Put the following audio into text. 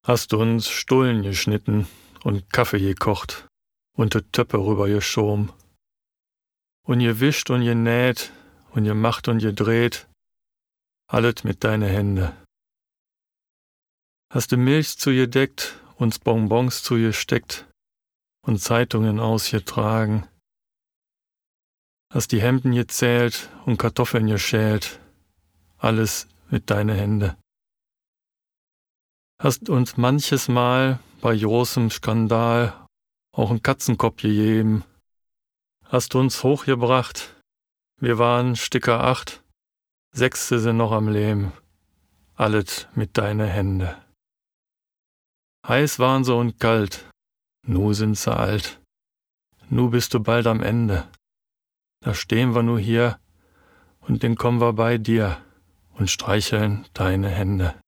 Hast du uns Stullen geschnitten und Kaffee gekocht und de Töpfe rüber geschoben und gewischt und genäht und gemacht und gedreht, alles mit deine Hände. Hast du Milch zugedeckt, uns Bonbons zugesteckt und Zeitungen ausgetragen. Hast die Hemden gezählt und Kartoffeln geschält, alles mit deine Hände. Hast uns manches Mal bei großem Skandal auch einen Katzenkopf gegeben. Hast uns hochgebracht, wir waren Sticker 8, 6 sind noch am Leben, alles mit deine Hände. Heiß waren sie und kalt, nu sind sie alt, nu bist du bald am Ende. Da stehen wir nur hier und dann kommen wir bei dir und streicheln deine Hände.